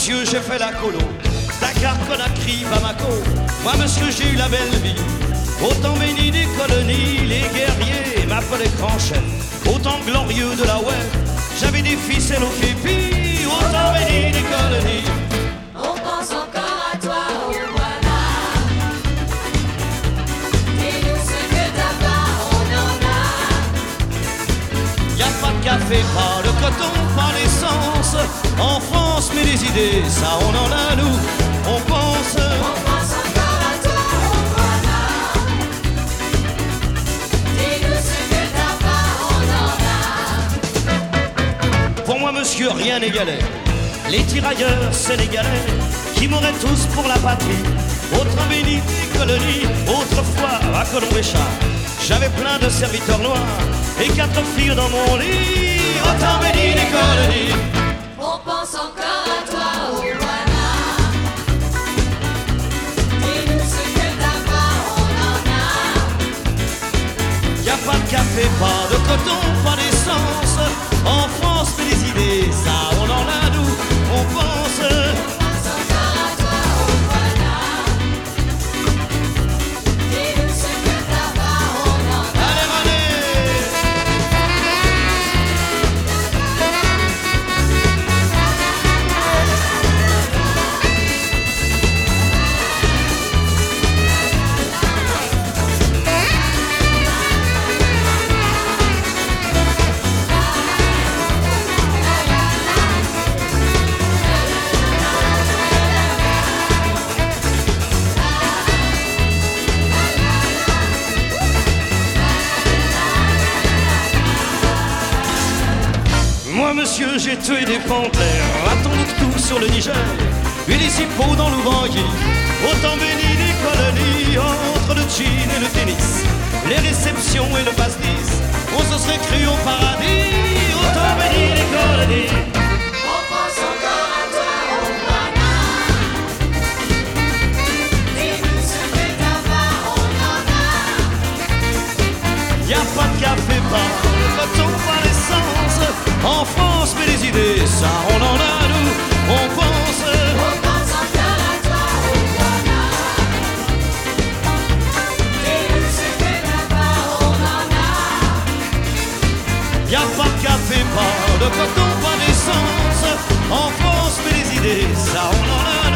monsieur, j'ai fait la colo. Dakar, Conakry, Bamako. Moi, monsieur, j'ai eu la belle vie. Autant béni des colonies, les guerriers m'appelaient grand chef. Autant glorieux de la web, j'avais des ficelles au képi. Autant béni des colonies. On pense encore à toi, oh voilà. Dis-nous ce que t'as pas, on en a. Y'a pas de café, pas de coton, pas d'essence. En France, mais les idées, ça on en a nous. On pense encore à toi, oh voilà. Dis-nous ce que t'as pas, on en a. Pour moi, monsieur, rien n'égalait les tirailleurs sénégalais qui mouraient tous pour la patrie. Autre béni des colonies, autrefois à Colomb-Béchard, j'avais plein de serviteurs noirs et 4 filles dans mon lit. Autant béni des colonies. On pense encore à toi, oh voilà. Dis-nous ce que t'as pas, on en a. Y'a pas de café, pas de coton, pas d'essence. En France, mais les idées, ça on en a nous. On pense encore à toi, oh voilà. Dis-nous ce que t'as pas, on en a. allez, allez. Moi, monsieur, j'ai tué des panthères à Tombouctou sur le Niger, et les hippos dans l'Oubangui. Autant béni des colonies, entre le gin et le tennis, les réceptions et le pastis, on se serait cru au paradis. Autant béni des colonies. On pense encore à toi, oh voilà. Dis-nous ce que t'as pas, on en a. Y'a pas de café, pas de coton, pas d'essence. En France, mais les idées, ça on en a nous. On pense encore à toi, oh voilà. Dis-nous ce que t'as pas, on en a. Y'a pas de café, pas de coton, pas d'essence. En France, mais les idées, ça on en a nous.